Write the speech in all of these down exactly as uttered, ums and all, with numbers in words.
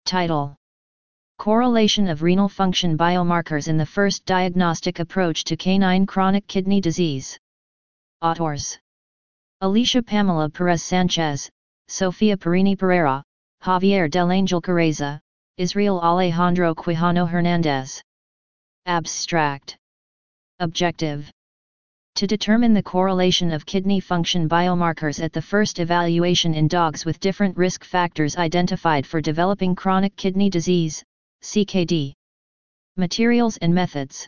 Title: Correlation of renal function biomarkers in the first diagnostic approach to canine chronic kidney disease. Authors: Alicia Pamela Perez Sanchez, Sofia Perini Pereira, Javier del Angel Carreza, Israel Alejandro Quijano Hernandez. Abstract: Objective: to determine the correlation of kidney function biomarkers at the first evaluation in dogs with different risk factors identified for developing chronic kidney disease, C K D. Materials and methods: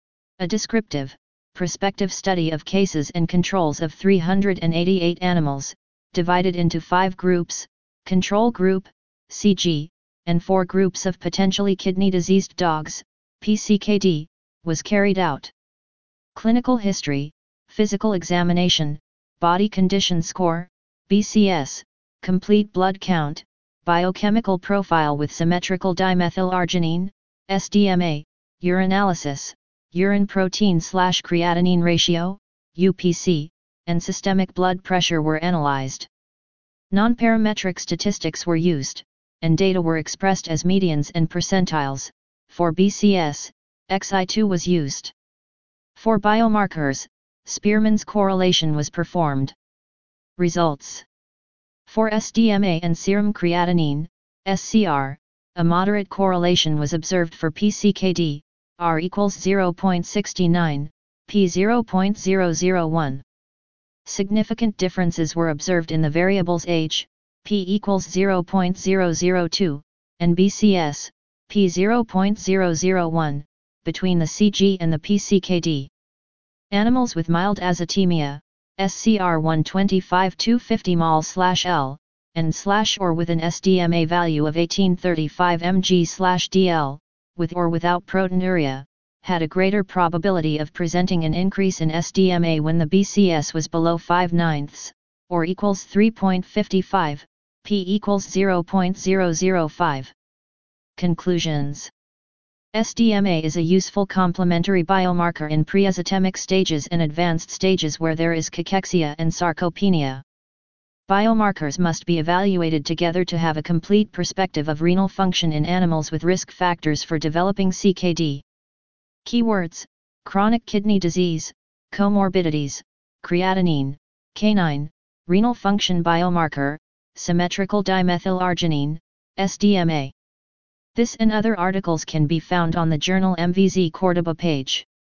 a descriptive, prospective study of cases and controls of three hundred eighty-eight animals, divided into five groups, control group, C G, and four groups of potentially kidney-diseased dogs, P C K D, was carried out. Clinical history, physical examination, body condition score, B C S, complete blood count, biochemical profile with symmetrical dimethylarginine, S D M A, urinalysis, urine protein-slash-creatinine ratio, U P C, and systemic blood pressure were analyzed. Non-parametric statistics were used, and data were expressed as medians and percentiles. For B C S, X I two was used. For biomarkers, Spearman's correlation was performed. Results: for S D M A and serum creatinine, S C R, a moderate correlation was observed for P C K D, R equals zero point six nine, P zero point zero zero one. Significant differences were observed in the variables age, P equals zero point zero zero two, and B C S, P zero point zero zero one, between the C G and the P C K D. Animals with mild azotemia, S C R one twenty-five to fifty mol/L, and slash or with an S D M A value of eighteen thirty-five mg/D L, with or without proteinuria, had a greater probability of presenting an increase in S D M A when the B C S was below five ninths, or equals three point five five, P equals zero point zero zero five. Conclusions: S D M A is a useful complementary biomarker in pre-azotemic stages and advanced stages where there is cachexia and sarcopenia. Biomarkers must be evaluated together to have a complete perspective of renal function in animals with risk factors for developing C K D. Keywords: chronic kidney disease, comorbidities, creatinine, canine, renal function biomarker, symmetrical dimethylarginine, S D M A. This and other articles can be found on the journal M V Z Cordoba page.